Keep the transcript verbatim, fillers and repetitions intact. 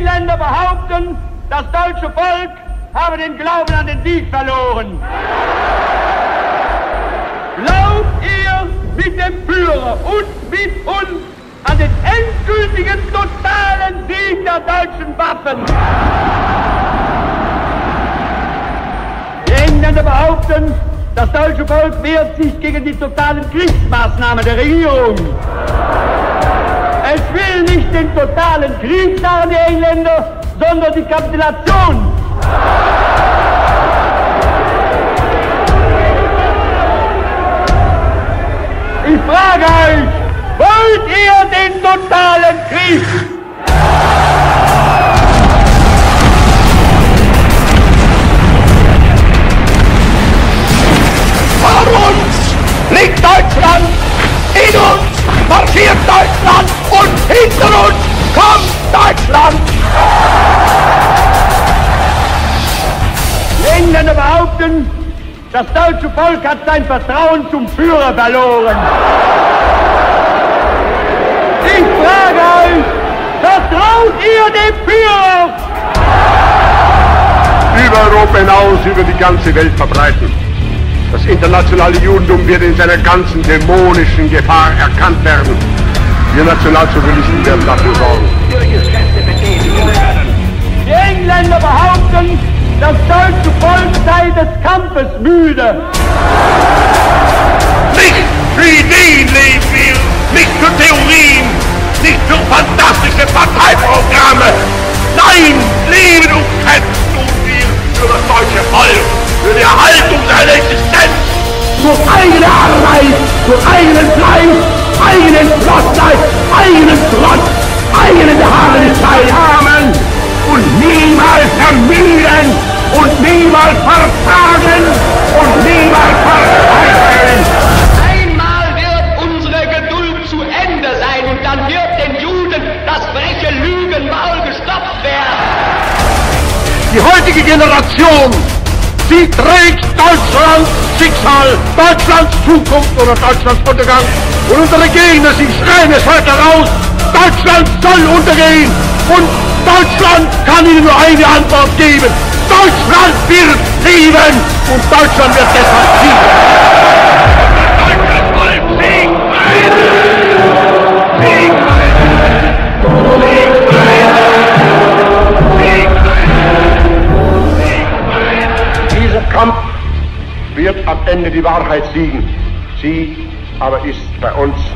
Engländer behaupten, das deutsche Volk habe den Glauben an den Sieg verloren. Glaubt ihr mit dem Führer und mit uns an den endgültigen, totalen Sieg der deutschen Waffen? Die Engländer behaupten, das deutsche Volk wehrt sich gegen die totalen Kriegsmaßnahmen der Regierung. Es will nicht den totalen Krieg, sagen die Engländer, sondern die Kapitulation. Ich frage euch, wollt ihr den totalen Krieg? Vor uns liegt Deutschland, in uns marschiert Deutschland und hinter uns kommt Deutschland. Die Engländer behaupten, das deutsche Volk hat sein Vertrauen zum Führer verloren. Ich frage euch, vertraut ihr dem Führer? Über Europa hinaus, über die ganze Welt verbreiten. Das internationale Judentum wird in seiner ganzen dämonischen Gefahr erkannt werden. Wir Nationalsozialisten werden dafür sorgen. Die Engländer behaupten, das deutsche Volk sei des Kampfes müde. Nicht für Ideen leben wir, nicht für Theorien, nicht für fantastische Parteiprogramme. Nein, leben und kämpfen tun wir für das deutsche Volk, für die Erhaltung seiner Existenz. Durch eigene Arbeit, durch eigenen Fleiß, eigenen Schlossleid, eigenen Trotz, eigene Beharrlichkeit. Amen. Und niemals ermüden und niemals versagen und niemals verzweifeln. Einmal wird unsere Geduld zu Ende sein und dann wird den Juden das freche Lügenmaul gestopft werden. Die heutige Generation, sie trägt Deutschlands Schicksal, Deutschlands Zukunft oder Deutschlands Untergang. Und unsere Gegner, sie schreien es heute raus, Deutschland soll untergehen. Und Deutschland kann ihnen nur eine Antwort geben. Deutschland wird siegen und Deutschland wird deshalb siegen. Deutschland soll siegen! Siegen! Siegen! Dieser Kampf wird am Ende die Wahrheit siegen. Sie aber ist bei uns